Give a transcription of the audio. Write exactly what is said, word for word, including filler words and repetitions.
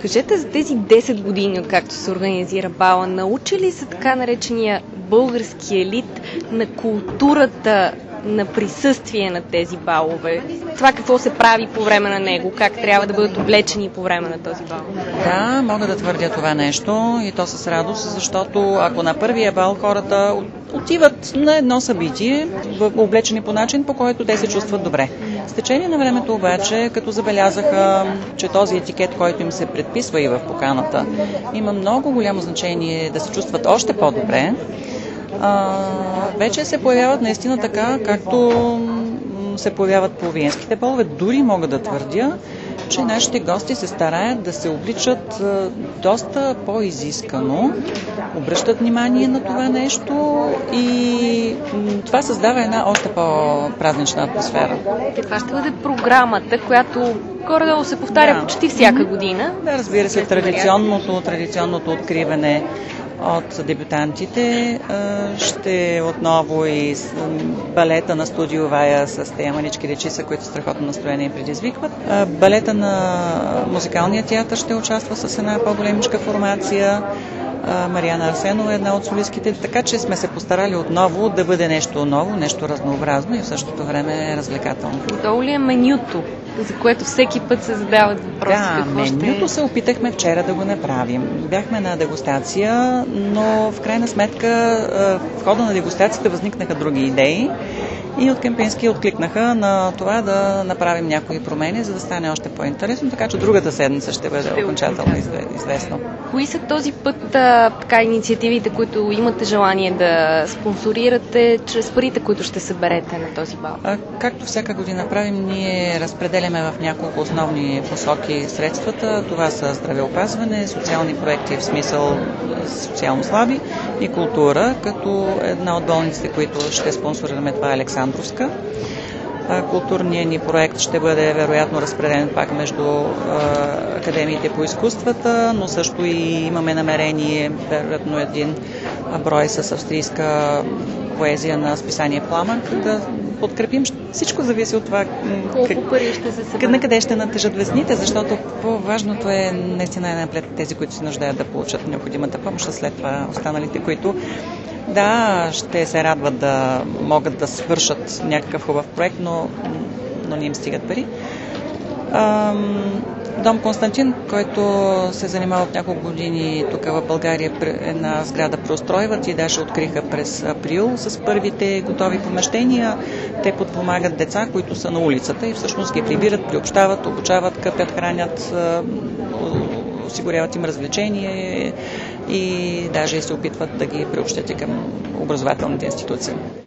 Кажете, за тези десет години, откакто се организира бала, научи ли се така наречения български елит на културата на присъствие на тези балове? Това какво се прави по време на него, как трябва да бъдат облечени по време на този бал? Да, мога да твърдя това нещо и то с радост, защото ако на първия бал хората отиват на едно събитие, облечени по начин, по който те се чувстват добре. С течение на времето обаче, като забелязаха, че този етикет, който им се предписва и в поканата, има много голямо значение да се чувстват още по-добре, а, вече се появяват наистина така, както се появяват по виенските балове. Дори мога да твърдя, че нашите гости се стараят да се обличат доста по-изискано, обръщат внимание на това нещо и това създава една още по-празнична атмосфера. Каква ще бъде програмата, която горе-долу се повтаря да. почти всяка година? Да, разбира се, традиционното, традиционното откриване от дебютантите. Ще отново и балета на студио Вая с тези манички дечица, които страхотно настроение предизвикват. Балета на музикалния театър ще участва с една по-големичка формация. Мариана Арсенова е една от солистките, така че сме се постарали отново да бъде нещо ново, нещо разнообразно и в същото време развлекателно. Готово ли е менюто, за което всеки път се задават въпроси? Да, менюто се опитахме вчера да го направим. Бяхме на дегустация, но в крайна сметка в хода на дегустацията възникнаха други идеи и от Кемпински откликнаха на това да направим някои промени, за да стане още по-интересно, така че другата седмица ще бъде ще окончателно известно. Кои са този път а, така инициативите, които имате желание да спонсорирате чрез парите, които ще съберете на този бал? А, както всяка година правим, ние разпределяме в няколко основни посоки средствата. Това са здравеопазване, социални проекти в смисъл социално слаби и култура, като една от болниците, които ще спонсорираме, това е Александровска. Културният ни проект ще бъде вероятно разпределен пак между а, академиите по изкуствата, но също и имаме намерение, вероятно един брой с австрийска поезия на списание Пламък да подкрепим. Всичко зависи от това колко пари ще се съберат, на къде ще натежат везните, защото по-важното е наистина напред тези, които се нуждаят да получат необходимата помощ, а след това останалите, които да, ще се радват да могат да свършат някакъв хубав проект, но, но не им стигат пари. Дом Константин, който се занимава от няколко години тук в България, една сграда преустройват и даже откриха през април с първите готови помещения. Те подпомагат деца, които са на улицата и всъщност ги прибират, приобщават, обучават, къпят, хранят, осигуряват им развлечение и даже се опитват да ги приобщят и към образователните институции.